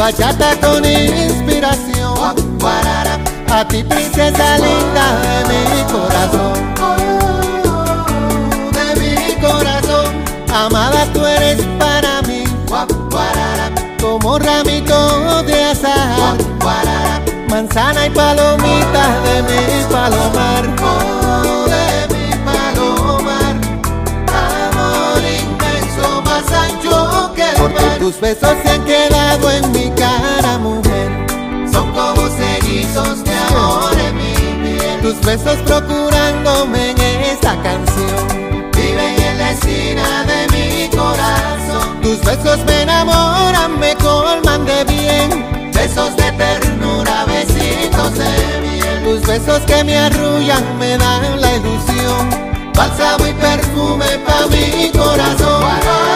bachata con inspiración. A ti, princesa linda de mi corazón, de mi corazón. Amada, tú eres para mí como ramito de azahar, manzana y palomita de mi palomar, de mi palomar. Amor inmenso, más ancho que el mar. Porque tus besos se han quedado en mi cara, mujer. Son como sellizos de amor en mi piel. Tus besos procurándome en esta canción viven en la esquina de mi corazón. Tus besos me enamoran, me colman de bien. Besos de ternura, besitos de miel. Tus besos que me arrullan, me dan la ilusión. Bálsamo y perfume pa' mi corazón.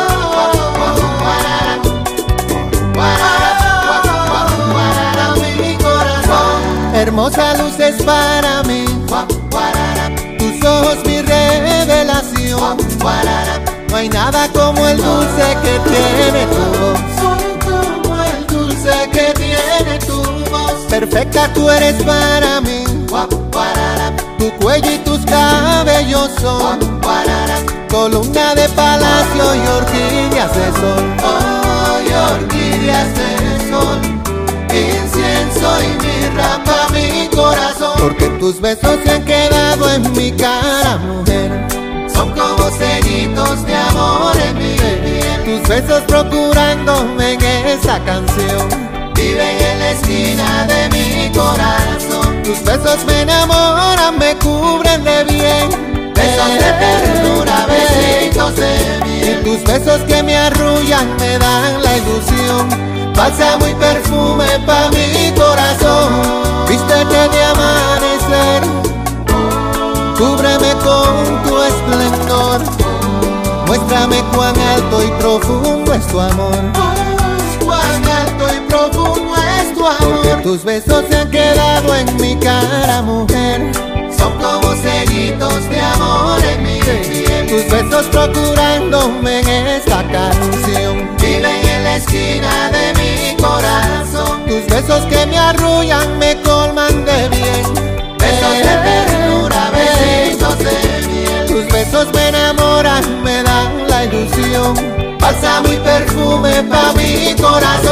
Hermosa luz es para mí, tus ojos mi revelación. No hay nada como el dulce que tiene tu voz, como el dulce que tiene tu voz. Perfecta tú eres para mí, tu cuello y tus cabellos son columna de palacio y orquídeas de sol. Oh, y orquídeas de sol, incienso y mirra pa' mi corazón. Porque tus besos se han quedado en mi cara, mujer. Son como sellitos de amor en mi piel. Tus besos procurándome en esa canción viven en la esquina de mi corazón. Tus besos me enamoran, me cubren de bien. Besos de ternura, besitos de miel. Y tus besos que me arrullan, me dan la ilusión. Bálsamo y perfume pa' mi corazón. Vístete de amanecer, cúbreme con tu esplendor. Muéstrame cuán alto y profundo es tu amor. Cuán alto y profundo es tu amor. Porque tus besos se han quedado en mi cara, mujer. Son como sellitos de amor en mi piel. Tus besos procurándome en esta canción viven en la esquina de mi corazón. Tus besos que me arrullan, me colman de bien. Besos de ternura, besitos de miel. Tus besos me enamoran, me dan la ilusión. Bálsamo y perfume pa' mi corazón.